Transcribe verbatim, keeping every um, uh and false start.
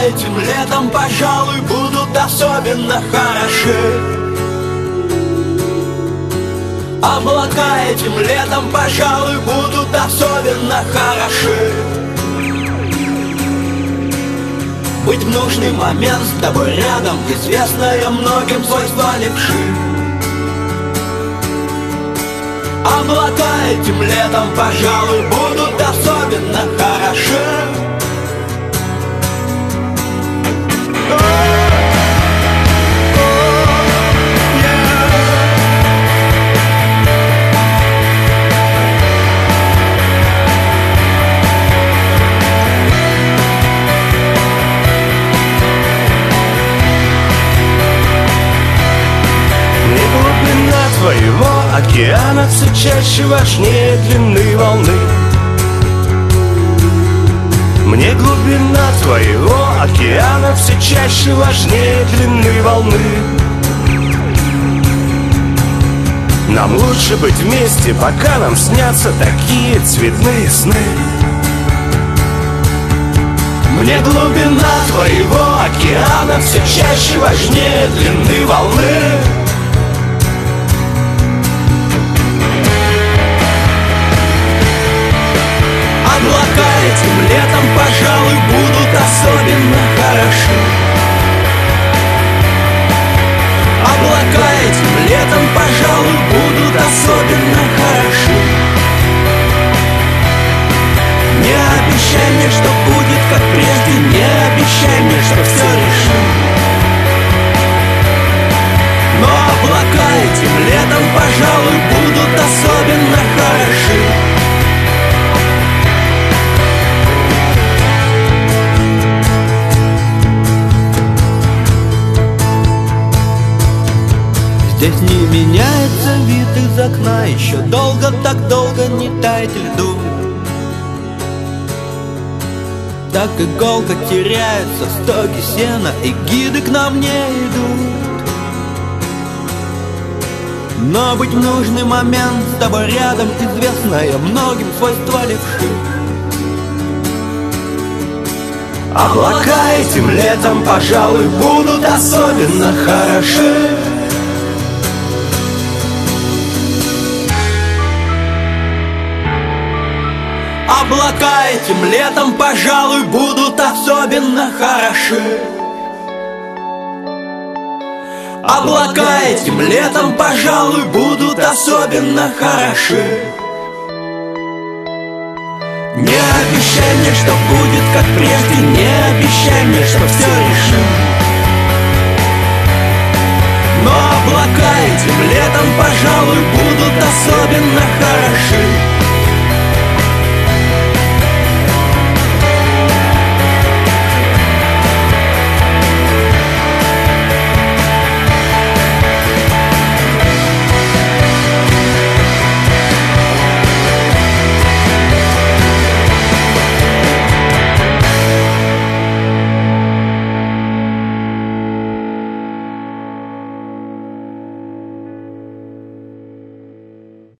этим летом, пожалуй, будут особенно хороши. Облака этим летом, пожалуй, будут особенно хороши. Быть в нужный момент с тобой рядом, известное многим свойство левши. Облака этим летом, пожалуй, будут особенно хороши. Твоего океана все чаще важнее длины волны. Мне глубина твоего океана все чаще важнее длины волны. Нам лучше быть вместе, пока нам снятся такие цветные сны. Мне глубина твоего океана все чаще важнее длины волны. Облака этим летом, пожалуй, будут особенно хороши. Облака этим летом, пожалуй, будут особенно хороши. Не обещай мне, что будет как прежде, не обещай мне, что все решим. Но облака этим летом, пожалуй, будут особенно хороши. Здесь не меняется вид из окна, еще долго, так долго не тает льду. Так иголка теряется в стоге сена, и гиды к нам не идут. Но быть в нужный момент с тобой рядом, известное многим свойство левши. Облака этим летом, пожалуй, будут особенно хороши. Облака этим летом, пожалуй, будут особенно хороши. Облака этим летом, пожалуй, будут особенно хороши. Не обещай мне, что будет как прежде, не обещай мне, что все решим. Но облака этим летом, пожалуй, будут особенно хороши.